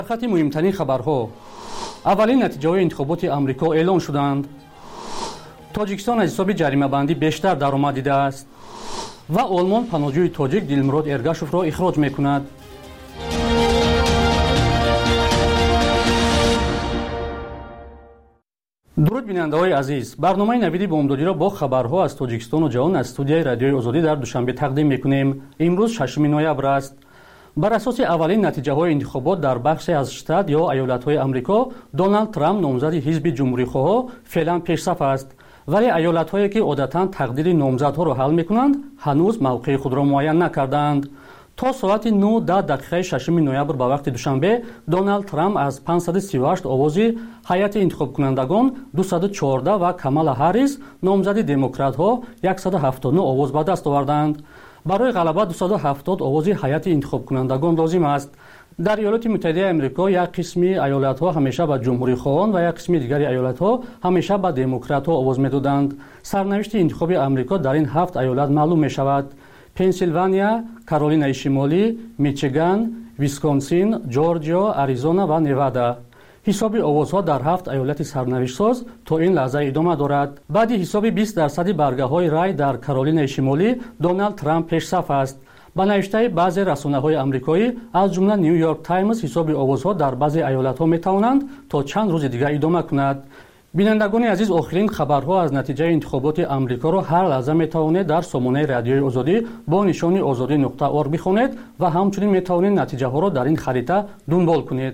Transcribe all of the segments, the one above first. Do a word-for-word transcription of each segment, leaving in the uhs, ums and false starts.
خط مهمترین خبرها. اولین نتیجه‌های انتخابات آمریکا اعلام شدند. تاجیکستان از حساب جریمه بندی بیشتر درآمد دیده است و آلمان پناهجوی تاجیک دلمراد ارگاشوف را اخراج می‌کند. درود بیننده‌های عزیز، برنامه نویدی بامدادی را با خبرها از تاجیکستان و جهان از استودیوی رادیوی آزادی در دوشنبه تقدیم می‌کنیم. امروز ششم نوامبر است. بر اساس اولین نتیجه‌های انتخابات در بخشی از شتات یا ایالت‌های آمریکا، دونالد ترامپ نامزد حزب جمهوری‌خواه فعلا پیشرفت است، ولی ایالت‌هایی که عادتاً تقدیر نامزدها را حل می‌کنند، هنوز موقع خود را معین نکردند. تا ساعت نه دقیقه ششم نوامبر به وقت دوشنبه، دونالد ترامپ از پانصد و سی و هشت آوازی هیئت انتخاب کنندگان دویست و چهارده و کامالا هریس نامزد دموکرات‌ها صد و هفتاد و نه آواز به دست آوردند. برای غلبه دویست و هفتاد آوازی هیئت انتخاب کنندگان لازم است. در ایالات متحده آمریکا یک قسمی ایالت‌ها همیشه به جمهوری‌خواهان و یک قسم دیگر ایالت‌ها همیشه به دموکرات‌ها آواز می‌دادند. سرنوشت انتخابی آمریکا در این هفت ایالت معلوم می‌شود: پنسیلوانیا، کارولینای شمالی، میچیگان، ویسکونسین، جورجیا، آریزونا و نوادا. حساب آوازها در هفت ایالت سرنوشت‌ساز تا این لحظه ادامه دارد. بعد حساب بیست درصد برگه‌های رای در کارولینای شمالی، دونالد ترامپ پیشرفت است. با نوشته بعضی رسانه‌های آمریکایی از جمله نیویورک تایمز، حساب آوازها در بعضی ایالت‌ها می‌توانند تا چند روز دیگر ادامه کند. بینندگان عزیز، آخرین خبرها از نتیجه انتخابات آمریکا را هر لحظه می‌توانید در سامانه رادیوی آزادی با نشانی آزادی نقطه اورگ بخوانید و همچنین می‌توانید نتیجه‌ها را در این خریطه دنبال کنید.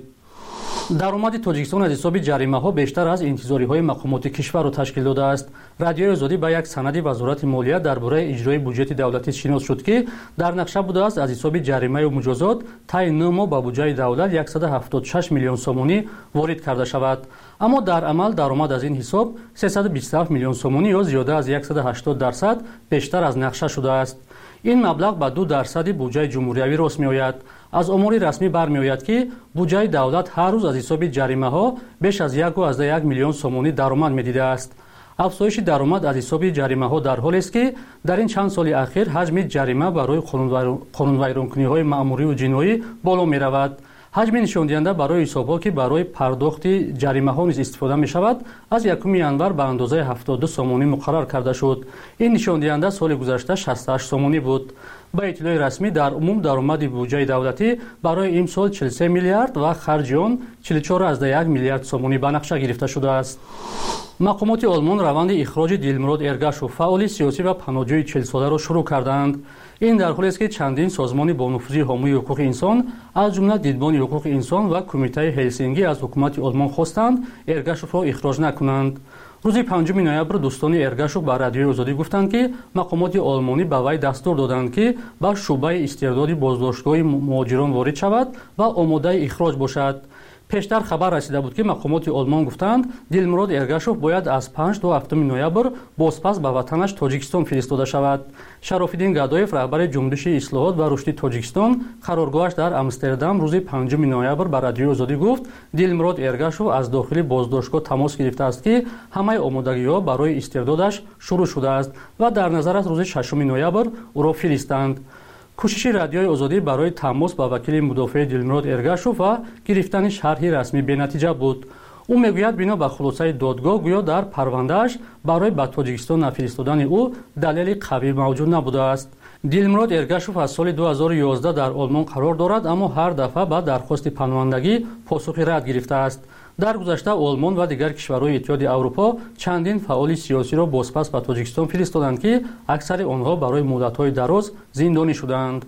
درآمد تاجیکستان از حساب جریمه‌ها بیشتر از انتظاری‌های مقامات کشور را تشکیل داده است. رادیوی آزادی با یک سند وزارت مالیه درباره اجرای بودجه دولتی شناس شد که در نقشه بوده است از حساب جریمه و مجازات طی نه ماه به بودجه دولت صد و هفتاد و شش میلیون سومانی وارد کرده شود. اما در عمل درآمد از این حساب سیصد و بیست و هفت میلیون سومانی یا زیاده از صد و هشتاد درصد بیشتر از نقشه شده است. این مبلغ به دو درصد بودجه جمهوری راست می‌آید. از امور رسمی برمی‌آید که بودجه دولت هر روز از حساب جریمه‌ها بیش از یک و یک میلیون سومانی درآمد می‌دیده است. افزایش درآمد از حساب جریمه‌ها در حالی است که در این چند سال اخیر حجم جریمه برای قانون‌ویرانکنی‌های مأموری و جنایی بالا می‌رود. حجم نشان دهنده برای حساب‌ها که برای پرداخت جریمه‌ها نیز استفاده می‌شود از یکم ینور به اندازه هفتاد و دو سومانی مقرر کرده شد. این نشان دهنده سال گذشته شصت و هشت سومانی بود. با اطلاع رسمی در عموم درآمد بودجه دولتی برای امسال چهل و سه میلیارد و خرج آن چهل و چهار ممیز یک میلیارد سومانی به نقشه گرفته شده است. مقامات آلمان روند اخراج دلمراد ارگاشوف، فعال سیاسی و پناهجوی چهل ساله را شروع کردند. این در حالی است که چندین سازمان با نفوذ حامی حقوق انسان از جمله دیدبان حقوق انسان و کمیته هلسینکی از حکومت آلمان خواستند ارگاشوف را اخراج نکنند. روز پنجم نوامبر دوستان ارگاشوف به رادیوی آزادی گفتند که مقامات آلمانی به وی دستور دادند که به شعبه استرداد بازداشتگاه مهاجران وارد شود و آماده اخراج باشد. پیشتر خبر رسیده بود که مقامات آلمان گفتند دلمراد ارگاشوف باید از پنج تا هفتم نوامبر بازپس به وطنش تاجیکستان فرستاده شود. شرافالدین گادایف، رهبر جنبش اصلاحات و رشد تاجیکستان، قرارگاهش در آمستردام روز پنجم نوامبر به رادیوی آزادی گفت دلمراد ارگاشوف از داخل بازداشتگاه تماس گرفته است که همه آمادگی‌ها برای استردادش شروع شده است و در نظر است روز ششم نوامبر او را فرستند. کوشش رادیوی آزادی برای تماس با وکیل مدافع دلمراد ارگاشوف و گرفتن شرحی رسمی بی‌نتیجه بود. او میگوید بنا به خلاصه دادگاه گویا در پروندهش برای به تاجیکستان نفرستادن او دلیل قوی موجود نبوده است. دلمراد ارگاشوف از سال دو هزار و یازده در آلمان قرار دارد، اما هر دفعه با درخواست پناهندگی پاسخی رد گرفته است. در گذشته آلمان و دیگر کشورهای اتحاد اروپا چندین فعال سیاسی را بازپس به تاجیکستان فرستادند که اکثر آنها برای مدت‌های دراز زندانی شدند.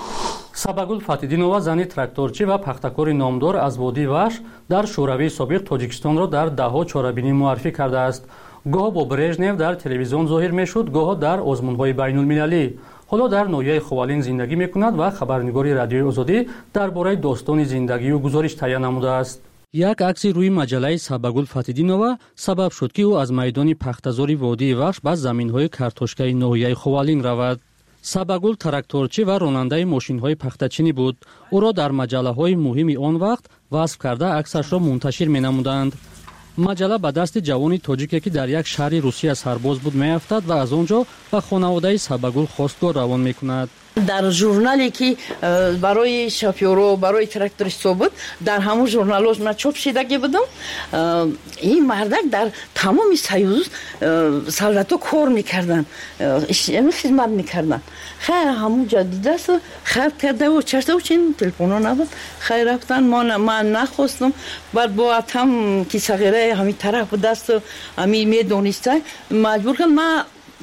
سباگل فاتیدینова، زنی تراکتورچی و پختکار نامدار از وادی وحش، در شوروی سابق تاجیکستان را در دهها چاره‌بینی معرفی کرده است. گاه با برژنف در تلویزیون ظاهر می‌شد، گاه در آزمون‌های بین‌المللی. حالا در ناحیه خوالین زندگی می‌کند و خبرنگاری رادیوی آزادی درباره داستان زندگی و گزارش تهیه نموده است. یک عکسی روی مجله سباگل فاتیدینова سبب شد که او از میدان پختزاری وادی وحش به زمین‌های کارتوشکای ناحیه خوالین رود. سباگل تراکتورچی و راننده ماشین‌های پختچینی بود. او را در مجله‌های مهم آن وقت وصف کرده عکسش را منتشر می‌نمودند. مجله به دست جوانی تاجیکی که در یک شهر روسیه سرباز بود می‌افتد و از آنجا به خانواده سباگل خواستگار روان می‌کند. در ژورنالی که برای شوفیرها برای تراکتوریست‌ها بود در همون ژورنال‌ها من چاپ شدگی بودم. این مردک در تمام سیوز سال‌ها کار میکردن، خدمت میکردن. خیر همون جدید است، خیر کرده و چرته و چین تلفن نبود. خیر رفتن ما من نخواستم. بعد با اتم که صغیره همین طرف بود است همین میدونسته مجبور کردم ما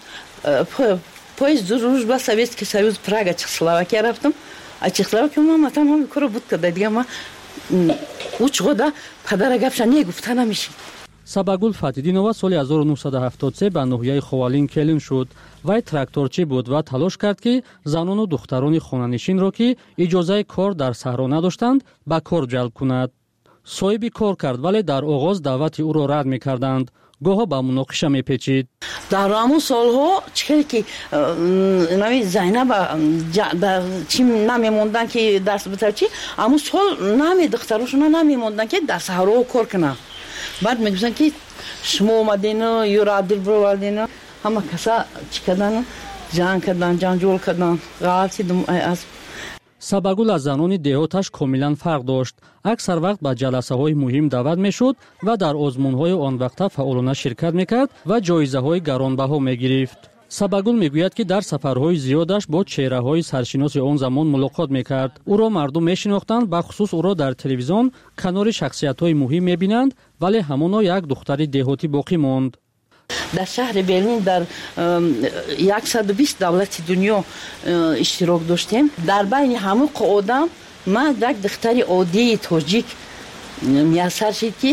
پایز روز با سویت که سویت پراگ چکسلواکی رفتم. چکسلواکی ما ماتم همین کارو بود کرده دیگه ما اوچ غدا پدر گفت نگفته نمیشه. Сабагул Фатидинова соли ҳазору нуҳсаду ҳафтод و سه ба ноҳияи Ховалин келин шуд. Вай тракторчӣ буд ва талош кард ки занону духтарони хонанишинро ки иҷозаи кор дар саҳро надоштанд ба кор ҷалб кунад. Соҳиби кор кард, вале дар оғоз даъвати ӯро рад мекарданд. гоҳо ба муноқиша мепечид. дар ҳамун солҳо чӣ ки нави Зайнаба дар чӣ намемондан ки дарс битар чӣ ҳамун сол наме духтарошона намемондан ки дар саҳро кор кунанд. بعد میگفتن که شما اومدین و یا رادیل بروادین همه کسا چی کردن جان کردن جان جول کردن غلطی دم از Сабагул аз занони деҳоташ комилан фарқ дошт. Аксар вақт ба ҷаласаҳои муҳим даъват мешуд ва дар озмунҳои он вақта фаъолона ширкат мекард ва ҷоизаҳои гаронбаҳо мегирифт. Сабагул мегӯяд ки дар сафарҳои зиёдаш бо чеҳраҳои саршиноси он замон мулоқот мекард. Ӯро мардум мешинохтанд, бахусус ӯро дар телевизион канори шахсиятҳои муҳим мебинанд, вале ҳамоно як духтари деҳотӣ боқӣ монд. در شهر برلین در صد و بیست دولت دنیا اشتراک داشتیم. در بین همه آدم ما یک دختری عادی تاجیک میسر شد که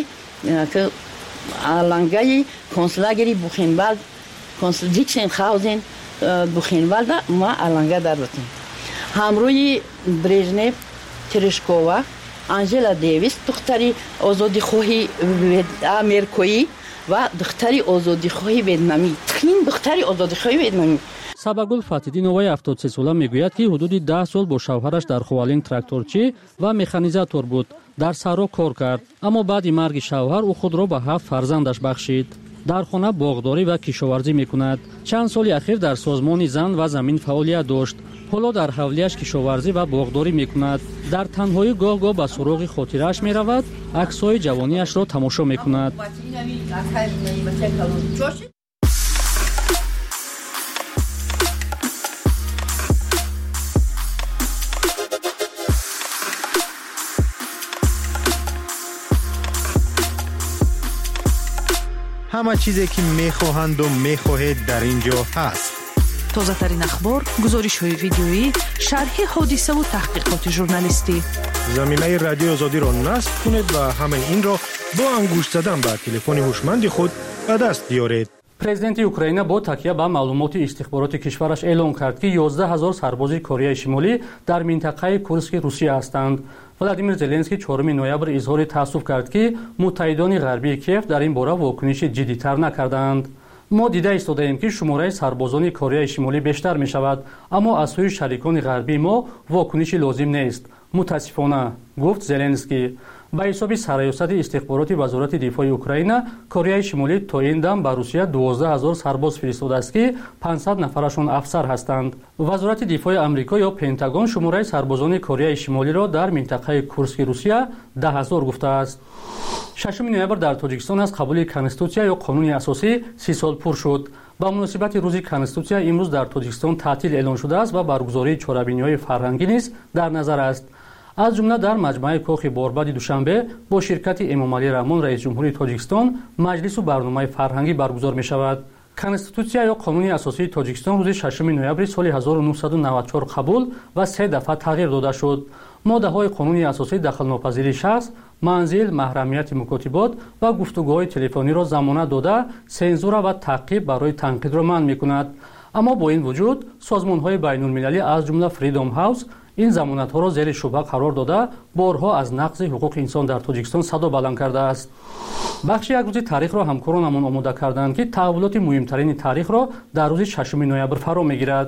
علنگای کنسولگری بوخنوالد کنسول دیکسن خاوزن بوخنوالد ما علنگا در بودیم. همروی برژنف، ترشکووا، آنژلا دیویس دختری آزادی خواهی آمریکایی و دختری آزادی خواهی ویتنامی. تخین دختری آزادی خواهی ویتنامی. Сабагул Фатидиноваи ҳафтод و سه сола мегӯяд ки ҳудуди даҳ сол бо шавҳараш дар Ховалин тракторчӣ ва механизатор буд. Дар саҳро кор кард, аммо баъди марги шавҳар ӯ худро ба ҳафт фарзандаш бахшид. дар хона боғдорӣ ва кишоварзӣ мекунад. чанд соли ахир дар созмони зан ва замин фаъолият дошт. ҳоло дар ҳавлияш кишоварзӣ ва боғдорӣ мекунад. дар танҳоӣ гоҳ-гоҳ ба суроғи хотирааш меравад, аксҳои ҷавониашро тамошо мекунад. همه چیزی که میخواهند و میخواهید در اینجا هست. تازه ترین اخبار، گزارش های ویدیویی، شرح حادثه و تحقیقات ژورنالیستی. زمینه رادیو آزادی را نصب کنید و همه این را با انگشت زدن به تلفن هوشمند خود به دست بیارید. президенти Украина бо такя ба маълумоти истихбороти кишвараш эълон кард ки ёздаҳ ҳазор сарбози Кореяи Шимолӣ дар минтақаи Курски Русия ҳастанд. Владимир Зеленский чорум ноябр изҳори таассуф кард ки муттаҳидони ғарбии Киев дар ин бора вокуниши ҷиддитар накарданд. мо дида истодаем ки шумораи сарбозони Кореяи Шимолӣ бештар мешавад, аммо аз сӯи шарикони ғарбии мо вокуниши лозим нест. мутаассифона, гуфт Зеленский. ба ҳисоби сарёсати истихбороти вазорати дифои Украина, Кореяи Шимолӣ то ин дам ба Русия дувоздаҳ ҳазор сарбоз фиристодааст ки пансад нафарашон афсар ҳастанд. Вазорати дифои Амрико ё Пентагон шумораи сарбозони Кореяи Шимолиро дар минтақаи Курски Русия даҳ ҳазор гуфтааст. шашуми ноябр дар Тоҷикистон аз қабули Конститутсия ё қонуни асосӣ си сол пур шуд. ба муносибати рӯзи Конститутсия имрӯз дар Тоҷикистон таътил эълон шудааст ва баргузории чорабиниҳои фарҳангӣ низ дар назар аст. аз ҷумла дар маҷмаи кохи Борбади душанбе бо ширкати Эмомалӣ Раҳмон раисҷумҳури Тоҷикистон маҷлису барномаи фарҳангӣ баргузор мешавад. Конститутсия ё қонуни асосии Тоҷикистон рӯзи шашуми ноябри соли ҳазору нуҳсаду навад و чор қабул ва се дафъа тағйир дода шуд. моддаҳои қонуни асосӣ дахолнопазирии шахс, манзил, маҳрамияти мукотибот ва гуфтугӯҳои телефониро замонат дода, сензура ва таъқиб барои танқидро манъ мекунад. аммо бо ин вуҷуд созмонҳои байнулмилалӣ аз ҷумла Freedom House ин замонатҳоро зери шубҳа қарор дода, борҳо аз нақзи ҳуқуқи инсон дар Тоҷикистон садо баланд кардааст. бахши як рӯзи таърихро ҳамкоронамон омода карданд ки таҳввулоти муҳимтарини таърихро дар рӯзи шашуми ноябр фаро мегирад.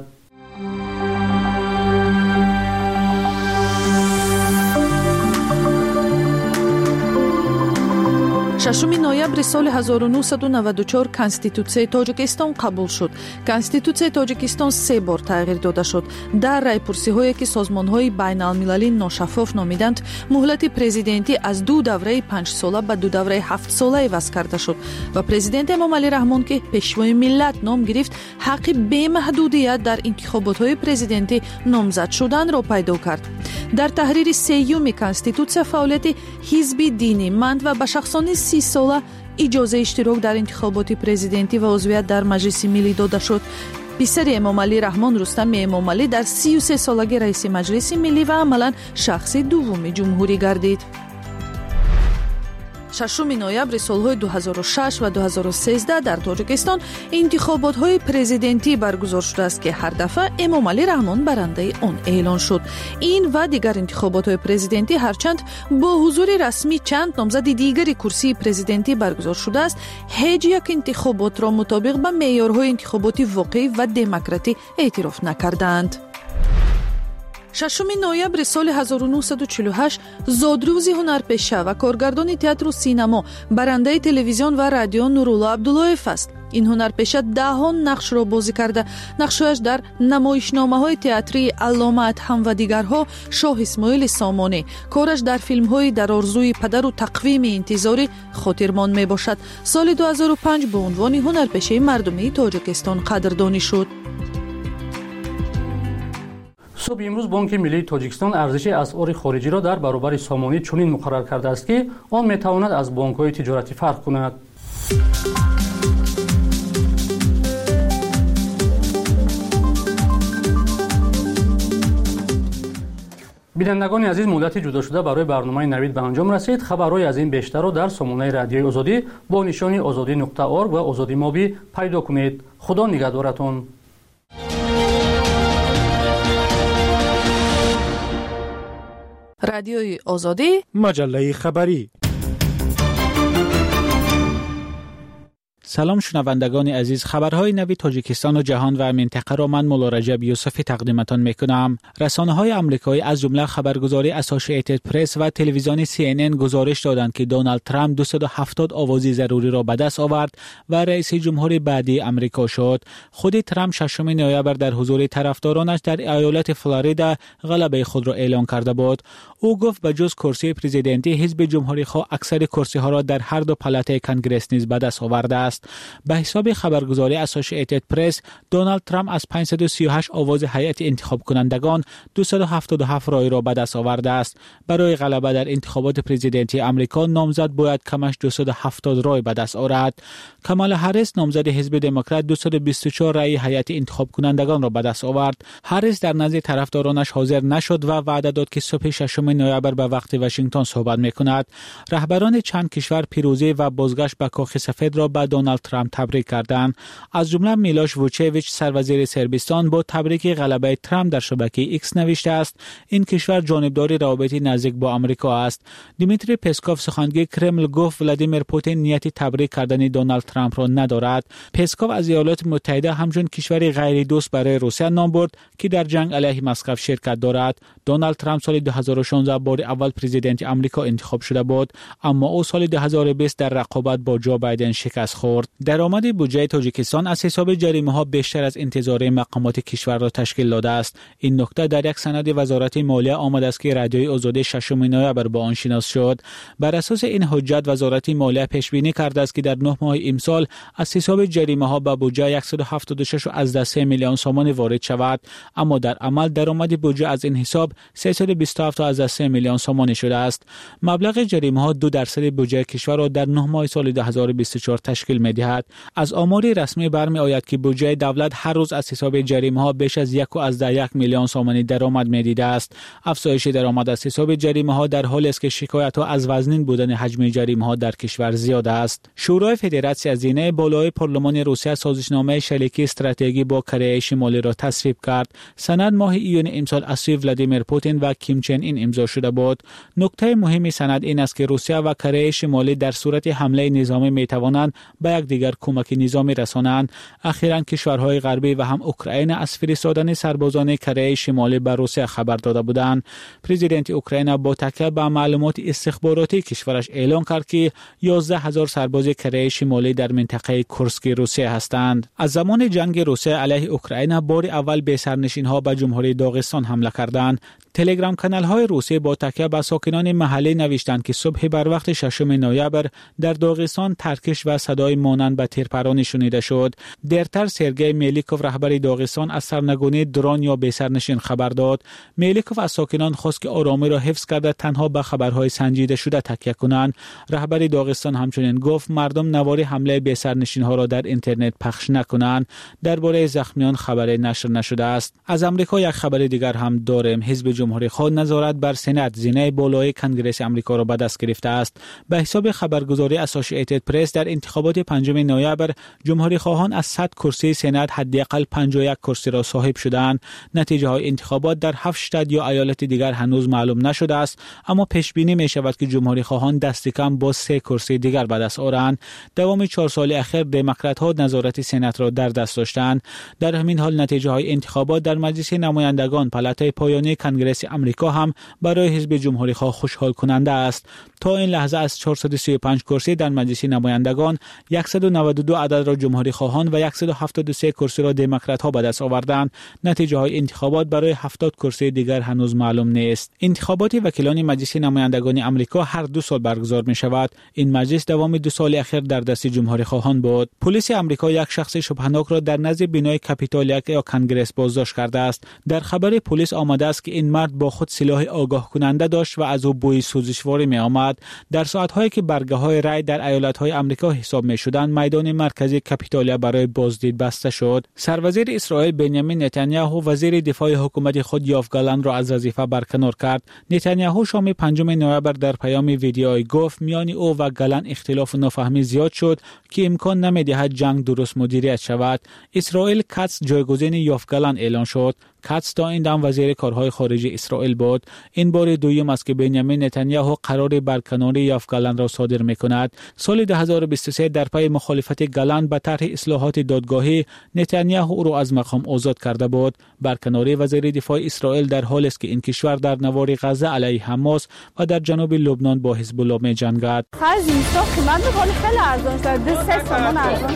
ششم نوامبر سال هزار و نهصد و نود و چهار کنستیتوسیای تاجیکستان قبول شد. کنستیتوسیای تاجیکستان سه بار تغییر داده شد. در رایپرسی‌هایی که سازمان‌های بین‌المللی ناشفاف نامیدند، مهلت پرزیدنتی از دو دوره پنج ساله به دو دوره هفت ساله عوض کرده شد و پرزیدنت امامعلی رحمان که پیشوای ملت نام گرفت، حق بی محدودیت در انتخابات‌های پرزیدنتی نامزد شدن را پیدا کرد. در تحریر سیوم کنستیتوسیا فعالیت حزب دینی مند و به شخصان سی ساله اجازه اشتراک در انتخابات پرزیدنتی و عضویت در مجلس ملی داده شد. پسر امامعلی رحمان رستم امامعلی در سی و سه سالگی رئیس مجلس ملی و عملاً شخص دوم جمهوری گردید. ششم نوامبر سالهای دو هزار و شش و دو هزار و سیزده در تاجیکستان انتخابات‌های پرزیدنتی برگزار شده است که هر دفعه امامعلی رحمان برنده آن اعلان شد. این و دیگر انتخابات‌های پرزیدنتی هرچند با حضور رسمی چند نامزد دیگری کرسی پرزیدنتی برگزار شده است، هیچ یک انتخابات را مطابق با معیارهای انتخاباتی واقعی و دموکراتی اعتراف نکردند. ششم نوامبر سال هزار و نهصد و چهل و هشت زادروز هنرپیشه و کارگردان تئاتر و سینما، برنده تلویزیون و رادیو نورالله عبداللهیف است. این هنرپیشه دهها نقش را بازی کرده. نقشش در نمایشنامه‌های تئاتری علامه ادهم و دیگرها، شاه اسماعیل سامانی. کارش در فیلم‌های در آرزوی پدر و تقویم انتظاری خاطرمان میباشد. سال دو هزار و پنج به عنوان هنرپیشه مردمی تاجیکستان قدردانی شد. صبح امروز بانک ملی تاجیکستان ارزش اسعار خارجی را در برابر سامانی چنین مقرر کرده است که آن میتواند از بانک‌های تجارتی فرق کند. بینندگان عزیز، مدتی جدا شده برای برنامه نوید به انجام رسید. خبرهای از این بیشتر را در سامانه رادیوی آزادی با نشانی آزادی نقطه اورگ و آزادی مابی پیدا کنید. خدا نگهدارتان. رادیوی آزادی، مجله خبری. سلام شنوندگان عزیز، خبرهای نوی تاجیکستان و جهان و منطقه را من مولا رجب یوسفی تقدیمتان میکنم. رسانه‌های آمریکایی از جمله خبرگزاری اسوسییتد پرس و تلویزیون سی ان ان گزارش دادند که دونالد ترامپ دویست و هفتاد آوازی ضروری را به دست آورد و رئیس جمهور بعدی آمریکا شد. خود ترامپ ششم نوامبر در حضور طرفدارانش در ایالت فلوریدا غلبه خود را اعلام کرده بود. او گفت به جز کرسی پرزیدنتی، حزب جمهوری‌خواه اکثر کرسی‌ها را در هر دو پالات کنگرس نیز به دست آورده است. به حساب خبرگزاری اسوسییتد پرس، دونالد ترامپ از پانصد و سی و هشت آواز هیئت انتخاب کنندگان دویست و هفتاد و هفت رای را به دست آورده است. برای غلبه در انتخابات پرزیدنتی آمریکا، نامزد باید کمش دویست و هفتاد رای به دست آورد. کامالا هریس، نامزد حزب دموکرات، دویست و بیست و چهار رای هیئت انتخاب کنندگان را به دست آورد. هریس در نزد طرفدارانش حاضر نشد و وعده داد که صبح ششم نوامبر به وقت واشنگتن صحبت می‌کند. رهبران چند کشور پیروزی و بازگشت به کاخ سفید را به دونالد ترامپ تبریک کردند. از جمله میلوش ووچیویچ، سروزیر صربستان، با تبریک غلبه ترامپ در شبکه ایکس نوشته است این کشور جانبدار روابط نزدیک با آمریکا است. دیمیتری پسکوف، سخنگوی کرمل، گفت ولادیمیر پوتین نیت تبریک کردن دونالد ترامپ را ندارد. پسکوف از ایالات متحده همچون کشوری غیر دوست برای روسیه نام برد که در جنگ علیه مسکو شرکت دارد. دونالد ترامپ سال دو هزار و شانزده بار اول پرزیدنت آمریکا انتخاب شده بود، اما او سال دو هزار و بیست در رقابت با جو بایدن شکست خورد. درآمد بودجه تاجیکستان از حساب جریمه‌ها بیشتر از انتظار مقامات کشور را تشکیل داده است. این نکته در یک سند وزارت مالیه آمده است که رادیوی آزادی ششم نوامبر با آن شناس شد. بر اساس این حجت وزارت مالیه پیش بینی کرده است که در نه ماه امسال از حساب جریمه‌ها به بودجه صد و هفتاد و شش از سه میلیون سوم وارد شود، اما در عمل درآمد بودجه از این حساب سیصد و بیست و هفت از سه میلیون سوم شده است. مبلغ جریمه‌ها دو درصد بودجه کشور را در نه ماه سال دو هزار و بیست و چهار تشکیل می‌دهد. از آمار رسمی برمی آید که بودجه دولت هر روز از حساب جریمه‌ها بیش از یک و از یک میلیون سوم درآمد می‌دیده است. افزایش درآمد از حساب جریمه‌ها در حالی است که شکایت‌ها از وزنین بودن حجم جریمه‌ها در کشور زیاد است. شورای فدراسیون هزینه بالای پارلمان روسیه سازشنامه شلیک استراتژی با کره شمالی را تصویب کرد. سند ماه ایون امسال از سوی ولادیمیر پوتین و کیم چن این امضا شده بود. نکته مهم سند این است که روسیه و کره شمالی در صورت حمله نظامی می‌توانند به یک دیگر کمک نظامی رسانند. اخیراً کشورهای غربی و هم اوکراین از فرستادن سربازان کره شمالی به روسیه خبر داده بودند. پرزیدنت اوکراین با تکیه به معلومات استخباراتی کشورش اعلام کرد که یازده هزار سرباز کره شمالی در منطقه کورسک روسیه هستند. از زمان جنگ روسیه علیه اوکراین بار اول به سرنشین‌ها به جمهوری داغستان حمله کردند. تلگرام کانال های روسیه با تکیه به ساکنان محلی نوشتند که صبح بر وقت ششم نوامبر در داغستان ترکش و صدای مانند به تیرپرانی شنیده شد. دیرتر سرگئی میلیکوف رهبر داغستان از سرنگونی درون یا به سرنشین خبر داد. میلیکوف از ساکنان خواست که آرامی را حفظ کرده تنها به خبرهای سنجیده شده تکیه کنند. رهبر داغستان همچنین گفت مردم نواری حمله به سرنشین ها را در اینترنت پخش نکنند. درباره زخمیان خبری نشر نشده است. از آمریکا یک خبر دیگر هم داریم. حزب جمهوری خواه نظارت بر سنات زینه بالای کنگره آمریکا را به دست گرفته است. به حساب خبرگزاری اسوسییتد پرس در انتخابات پنجم نوامبر جمهوری خواهان از صد کرسی سنات حداقل پنجاه و یک کرسی را صاحب شدند. نتیجه های انتخابات در هفت شتات یا ایالت دیگر هنوز معلوم نشده است، اما پیش بینی می شود که جمهوری خواهان دست کم با سه کرسی دیگر به دست آورند. دوام چهار سال اخیر دموکرات ها نظارت سنات را در دست داشتند. در همین حال نتیجه های انتخابات در مجلس نمایندگان پالاتای پایانی کنگره آمریکا هم برای حزب جمهوری خواه خوشحال کننده است. تا این لحظه از چهارصد و سی و پنج کرسی در مجلس نمایندگان صد و نود و دو عدد را جمهوری خواهان و صد و هفتاد و سه کرسی را دموکرات ها به دست آوردند. نتیجه های انتخابات برای هفتاد کرسی دیگر هنوز معلوم نیست. انتخابات وکیلان مجلس نمایندگان آمریکا هر دو سال برگزار می شود. این مجلس دوام دو سال اخیر در دست جمهوری خواهان بود. پلیس آمریکا یک شخص شبهه‌ناک را در نزد بینای کاپیتول یا کنگره بازداشت کرده است. در خبر پلیس آمده است که این مرد با خود سلاح آگاه کننده داشت و از او بوی سوزشواری می آمد. در ساعت‌هایی که برگه های رای در ایالت‌های آمریکا حساب می شدند، میدان مرکزی کاپیتول برای بازدید بسته شد. سروزیر اسرائیل بنیامین نتانیاهو وزیر دفاع حکومت خود یوآف گالند را از وظیفه برکنار کرد. نتانیاهو شام پنجم نوامبر در پیام ویدیویی گفت میان او و گالند اختلاف و نفهمی زیاد شد که امکان نمی‌دهد جنگ درست مدیریت شود. اسرائیل کاتس جایگزین یوآف گالند اعلان شد. کاتس تا این دم وزیر کارهای خارجی اسرائیل بود. این بار دوم است که بنیامین نتانیاهو قرار برکناری یوآف گالند را صادر می‌کند. سال دو هزار و بیست و سه در پی مخالفت گالند به طرح اصلاحات دادگاهی، نتانیاهو او را از مقام آزاد کرده بود. برکناری وزیر دفاع اسرائیل در حالی است که این کشور در نوار غزه علیه حماس و در جنوب لبنان با حزب الله می‌جنگد. خرج اینستا قیمت می‌کنه خیلی ارزان شده. دو سه تومان ارزان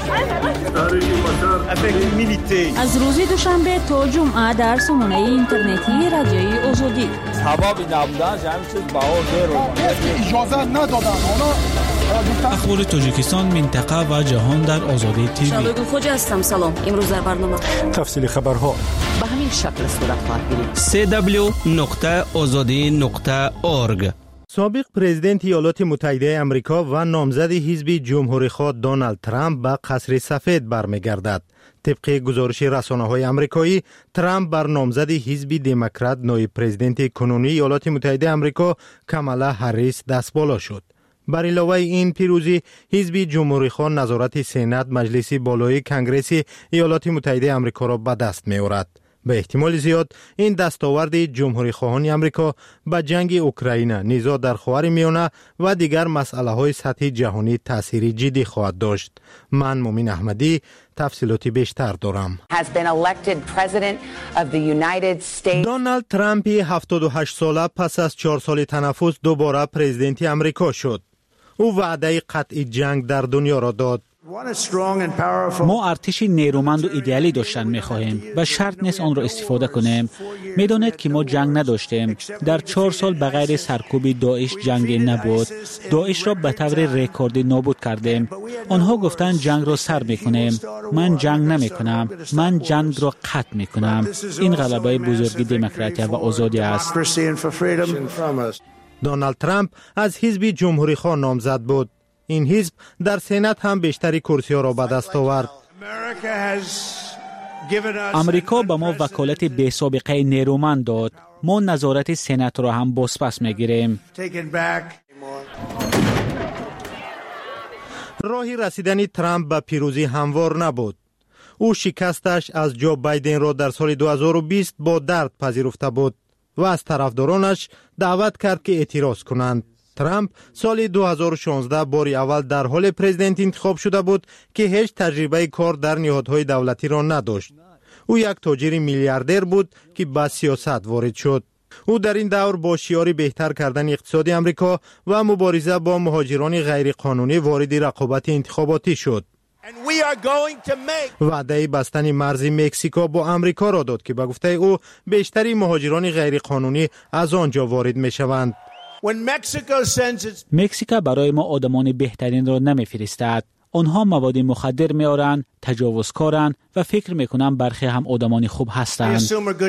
شده. از روز دوشنبه تا جمعه در سامانه اینترنتی رادیوی آزادی. سبب نبودن همین چیز بها زیر اجازه ندادن. اخبار تاجیکستان، منطقه و جهان در آزادی تیوی. شادو خوجا هستم. سلام. امروز در برنامه تفصیل خبرها به همین شکل صورت خواهد گرفت. سی دبلیو نقطه آزادی نقطه اورگ. سابق پرزیدنت ایالات متحده آمریکا و نامزد حزب جمهوری‌خواه دونالد ترامپ به قصر سفید برمیگردد. طبق گزارش رسانه‌های آمریکایی، ترامپ بر نامزد حزب دموکرات نایب پرزیدنت کنونی ایالات متحده آمریکا کامالا هریس دستبالا شد. بر علاوه این پیروزی، حزب جمهوری‌خواه نظارت سنات مجلس بالای کنگره ایالات متحده آمریکا را به دست می‌آورد. به احتمال زیاد این دستاورد جمهوری خواهان آمریکا به جنگ اوکراین، نزاع در خاورمیانه و دیگر مسائل‌های سطحی جهانی تأثیر جدی خواهد داشت. من مومن احمدی تفصیلات بیشتر دارم. دونالد ترامپ هفتاد و هشت ساله پس از چهار سال تنفس دوباره پرزیدنت آمریکا شد. او وعده قطع جنگ در دنیا را داد. ما ارتشی نیرومند و ایدئالی داشتن می‌خواهیم و شرط نیست آن را استفاده کنیم. می‌دانید که ما جنگ نداشتیم. در چهار سال بغیر سرکوب داعش جنگی نبود. داعش را به طور رکوردی نابود کردیم. آنها گفتند جنگ را سر می‌کنیم. من جنگ نمی‌کنم. من جنگ را قطع می‌کنم. این غلبه بزرگی دموکراسی و آزادی است. دونالد ترامپ از حزب جمهوری‌خواه نامزد بود. این حزب در سنات هم بیشتری کرسی‌ها را به دست آورد. امریکا به ما وکالت بی سابقه نیرومند داد. ما نظارت سنات را هم بازپس می‌گیریم. راهی رسیدن ترامپ به پیروزی هموار نبود. او شکستش از جو بایدن را در سال دو هزار و بیست با درد پذیرفته بود و از طرفدارانش دعوت کرد که اعتراض کنند. ترامپ سال دو هزار و شانزده باری اول در حال پرزیدنت انتخاب شده بود که هیچ تجربه کار در نهادهای دولتی را نداشت. او یک تاجر میلیاردر بود که به سیاست وارد شد. او در این دور با شعار بهتر کردن اقتصاد امریکا و مبارزه با مهاجران غیرقانونی وارد رقابت انتخاباتی شد. وعده بستن مرز مکزیکو با امریکا را داد که به گفته او بیشتری مهاجران غیرقانونی از آنجا وارد می شوند. مکزیک برای ما آدمان بهترین را نمیفرستد. آنها مواد مخدر میارند، تجاوزکارند و فکر میکنند برخی هم آدمان خوب هستند.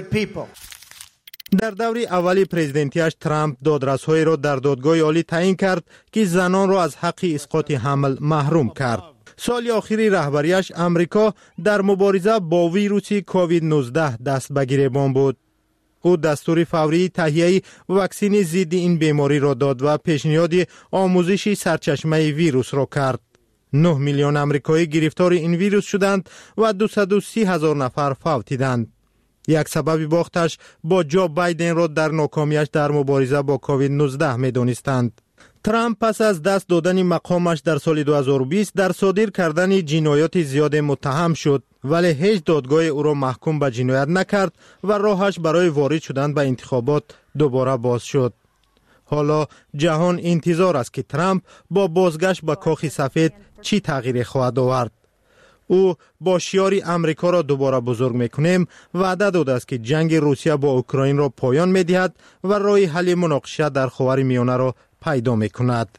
در دور اولی پرزیدنتیش ترامپ دادرس‌هایی را در دادگاه عالی تعیین کرد که زنان را از حق اسقاط حمل محروم کرد. سال آخری رهبریش امریکا در مبارزه با ویروس کووید نوزده دست به گریبان بود. او دستور فوری تهیه واکسن ضد این بیماری را داد و پیشنهاد آموزش سرچشمه ویروس را کرد. نه میلیون آمریکایی گرفتار این ویروس شدند و دویست و سی هزار نفر فوتیدند. یک سبب باختش با جو بایدن را در ناکامیش در مبارزه با کووید نوزده می دانستند. ترامپ پس از دست دادن مقامش در سال دو هزار و بیست در صادر کردن جنایات زیاد متهم شد، ولی هیچ دادگاه او را محکوم به جنایت نکرد و راهش برای وارد شدن به انتخابات دوباره باز شد. حالا جهان انتظار است که ترامپ با بازگشت به کاخ سفید چی تغییر خواهد آورد. او با شعار امریکا را دوباره بزرگ میکنیم وعده داده است که جنگ روسیه با اوکراین را پایان میدهد و راه حل مناقشه در خاور میانه را پیدا میکند.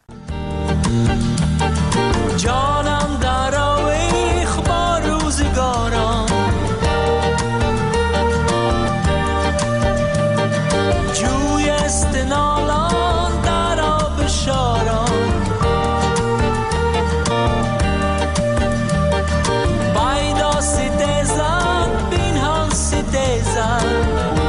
جانم در آویخ با روزگاران، جوی استنالان در آب شاران، بایدا سیده زن بین هم سیده زن،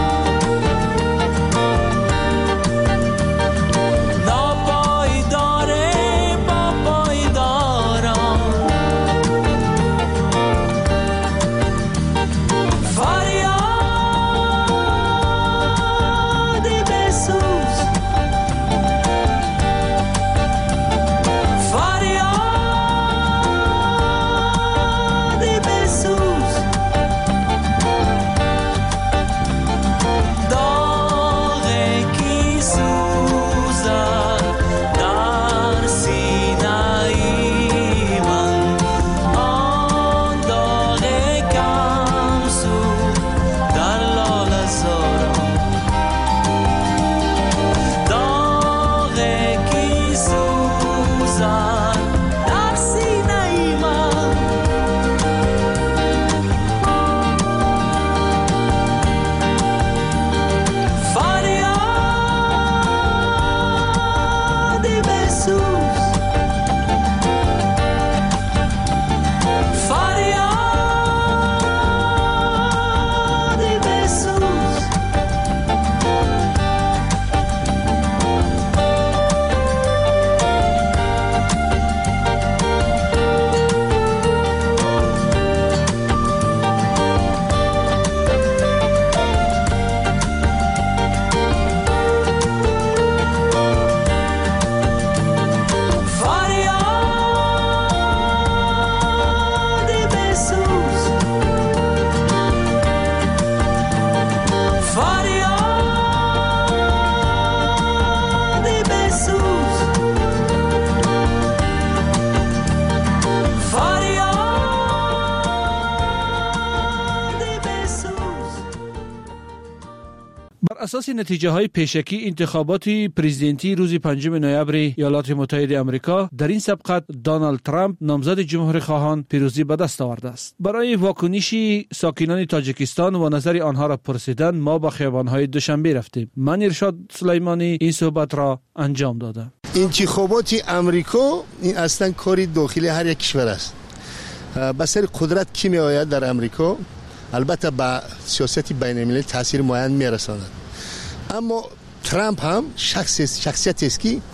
اساس نتیجه های پیشکی انتخابات پرزیدنتی روز پنجم نوامبر ایالات متحده آمریکا در این سبقت دونالد ترامپ نامزد جمهوری خواهان پیروزی به دست آورده است. برای واکنش ساکنان تاجیکستان و نظر آنها را پرسیدن ما به خیابان‌های دوشنبه رفتیم. من ارشاد سلیمانی این صحبت را انجام دادم. انتخابات آمریکا این اصلا کاری داخلی هر یک کشور است. به سر قدرت کی می آید در آمریکا البته با سیاست بین المللی تاثیر معین می رساند. اما ترامپ هم شخص شخصیتی است که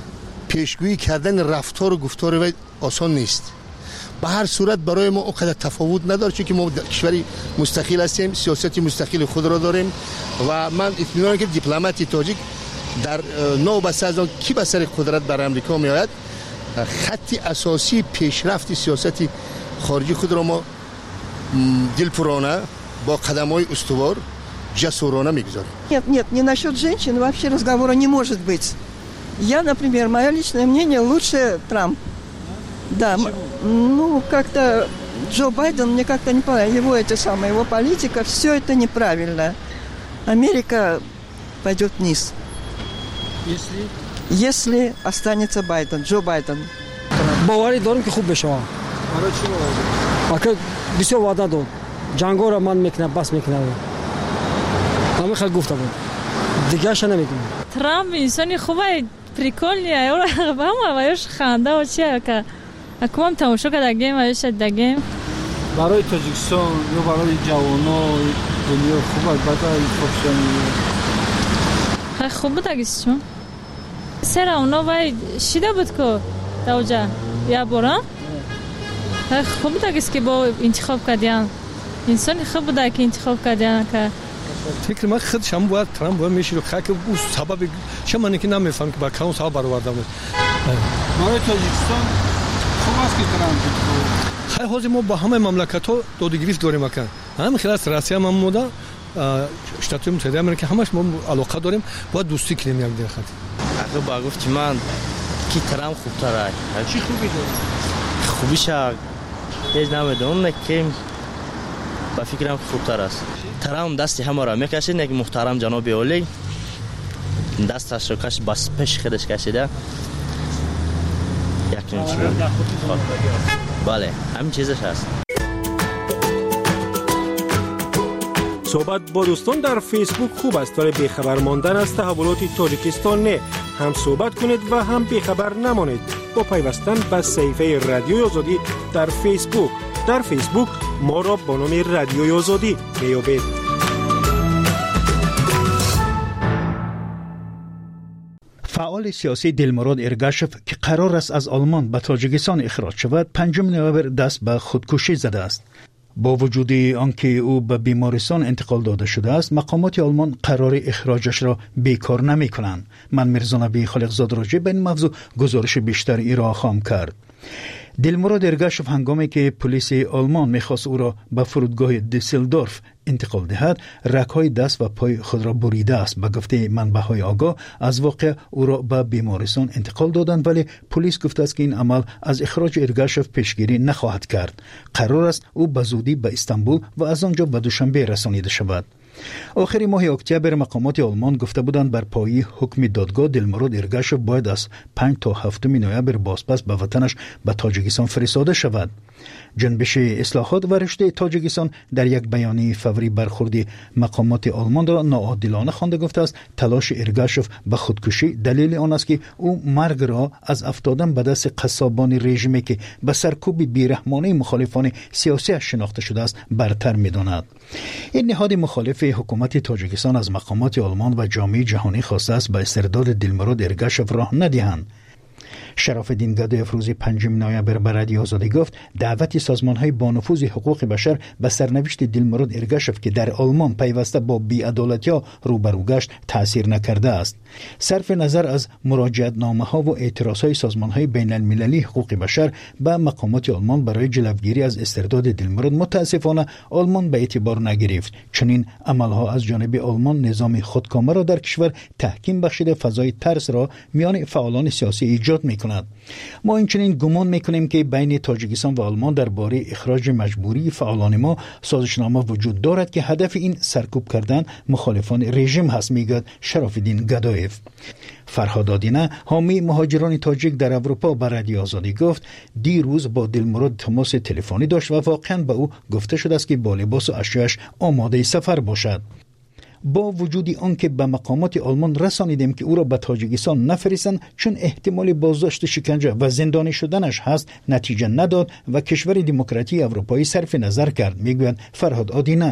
پیشگویی کردن رفتار و گفتار وی آسان نیست. به هر صورت برای ما اونقدر تفاوت نداره چون که ما کشوری مستقل هستیم، سیاست مستقل خود را داریم و من اطمینان که دیپلماتی تاجیک در نو به سازان کی به سر قدرت بر امریکا می آید، خط اساسی پیشرفت سیاست خارجی خود را ما دلپرانه با قدم‌های استوار جسورانه می‌گذاریم. Нет, нет, не насчет женщин вообще разговора не может быть. Я, например, мое личное мнение, лучше Трамп. Да, ну как-то Джо Байден, мне как-то не понравилось, его эти самые, его политика, все это неправильно. Америка пойдет вниз. Если? Если останется Байден, Джо Байден. باوری دارم که خوب بشه. برای چی باوری؟ آخه بسیار وعده داد. جنگا را من میکنم، بس میکنم. همه خیلی گفته بود. دیگه اش نمیگم. ترامپ انسانی خوبه، پریکولیه. اون هم وایش خنده و چیه که اکمام تماشا کردیم وایش دگیم. برای تاجیکستان یا برای جوانان دنیا خوبه، بعد خوبشانی. خیلی خوبه تاجیکستان. سر اونا وای شیده بود که دوجا یا برام. خیلی خوبه تاجیکست که با انتخاب کردیم. انسانی خوب بوده که انتخاب کردیم که فکر من خود شما باید ترامپ باید میشه خاک او سبب شما نکی نمیفهم که با کدوم سبب برآورده بود. برای تاجیکستان خوب است که ترامپ خیلی حاضر ما با همه مملکت‌ها دودگریفت داریم مکان. همین خلاص روسیه هم مودا شتات متحده آمریکا همش ما علاقه داریم با دوستی کنیم یک دیگه. آخه با گفت من کی ترامپ خوب تره. چی خوبی داره؟ خوبیش هیچ نمیدونم نکیم. با فکرم خوبتر است. ترامپ دستی همه را میکشید، یک محترم جناب اولی دستش رو کش بس پیش خودش کشیده. یک چیز. بله، همین چیزش هست. صحبت با دوستان در فیسبوک خوب است، ولی بیخبر ماندن از تحولات تاجیکستان نه. هم صحبت کنید و هم بیخبر نمانید با پیوستن به صفحه رادیوی آزادی در فیسبوک. در فیسبوک ما را با نام رادیوی آزادی میابید. فعال سیاسی دلمراد ارگاشف که قرار است از آلمان به تاجیکستان اخراج شود، پنجم نوامبر دست به خودکشی زده است. با وجود آنکه او به بیمارستان انتقال داده شده است، مقامات آلمان قرار اخراجش را بیکار نمی کنند. من میرزا نبی خالقزاد راجع به این موضوع گزارش بیشتر ارائه خواهم کرد. دلمراد ارگاشف هنگامی که پلیس آلمان میخواست او را به فرودگاه دیسلدورف انتقال دهد، رگ‌های دست و پای خود را بریده است. به گفته منبع‌های آگاه از واقع او را به بیمارستان انتقال دادند، ولی پلیس گفته است که این عمل از اخراج ارگاشف پیشگیری نخواهد کرد. قرار است او به زودی به استانبول و از آنجا به دوشنبه رسانیده شود. آخر ماه اکتبر مقامات آلمان گفته بودند بر پایه حکم دادگاه دلمراد ارگاشف باید از پنج تا هفتم نوامبر بازپس به وطنش به تاجیکستان فرستاده شود. جنبش اصلاحات و رشد تاجیکستان در یک بیانیه فوری برخورد مقامات آلمان را ناعادلانه خوانده گفته است تلاش ارگاشف به خودکشی دلیل آن است که او مرگ را از افتادن به دست قصابان رژیمی که به سرکوب بیرحمانه مخالفان سیاسی شناخته شده است برتر می‌داند. این نهاد مخالف حکومت تاجیکستان از مقامات آلمان و جامعه جهانی خواسته است به استرداد دلمراد ارگاشف راه ندهند. شراف‌الدین گدایف روز پنجم نوامبر به رادیو آزادی گفت دعوت سازمان‌های با نفوذ حقوق بشر به سرنوشت دلمراد ارگاشف که در آلمان پیوسته با بی‌عدالتی‌ها روبرو گشت تأثیر نکرده است. صرف نظر از مراجعتنامه‌ها و اعتراض‌های سازمان‌های بین‌المللی حقوق بشر به مقامات آلمان برای جلوگیری از استرداد دلمراد متأسفانه آلمان به اعتبار نگرفت. چنین عمل‌ها از جانب آلمان نظام خودکامه را در کشور تحکیم بخشیده فضای ترس را میان فعالان سیاسی ایجاد می‌کند. ما اینچنین گمان میکنیم که بین تاجیکستان و آلمان درباره اخراج مجبوری فعالان ما سازشنامه وجود دارد که هدف این سرکوب کردن مخالفان رژیم هست، میگوید شراف‌الدین گدایف. فرهاد آدینه حامی مهاجران تاجیک در اروپا به رادیو آزادی گفت دیروز با دلمراد تماس تلفنی داشت و واقعا به او گفته شده است که با لباس و اشیاءش آماده سفر باشد. با وجود آنکه به مقامات آلمان رسانیدیم که او را به تاجیکستان نفرستند چون احتمال بازداشت، شکنجه و زندانی شدنش هست، نتیجه نداد و کشور دموکراتی اروپایی صرف نظر کرد، میگوید فرهاد آدینه.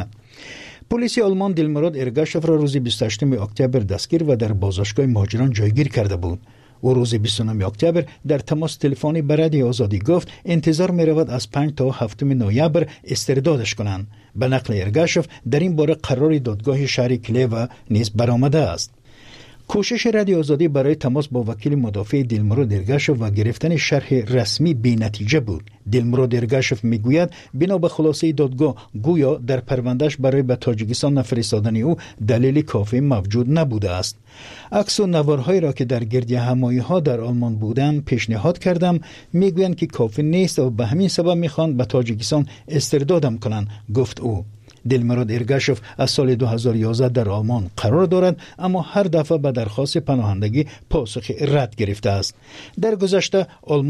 پلیس آلمان دلمراد ارگاشف را روز بیست و هشتم اکتبر دستگیر و در بازداشتگاه مهاجران جایگیر کرده بود. او روز بیست و نهم اکتبر در تماس تلفنی به رادیو آزادی گفت انتظار می رود از پنج تا هفتم نوامبر استردادش کنند. به نقل ارگاشف در این باره قرار دادگاه شهر کلیو نیز برآمده است. کوشش رادیو آزادی برای تماس با وکیل مدافع دلمراد ارگاشف و گرفتن شرح رسمی بی نتیجه بود. دلمراد ارگاشف میگوید بنا به خلاصه دادگاه گویا در پروندهش برای به تاجیکستان نفرستادن او دلیل کافی موجود نبوده است. عکس و نوارهایی را که در گردی همایی ها در آلمان بودم پیشنهاد کردم، میگویند که کافی نیست و به همین سبب میخوان به تاجیکستان استردادم کنند، گفت او. دلمراد ارگاشف از سال دو هزار و یازده در آلمان قرار دارد، اما هر دفعه به درخواست پناهندگی پاسخ رد گرفته است. در گذشته آلمان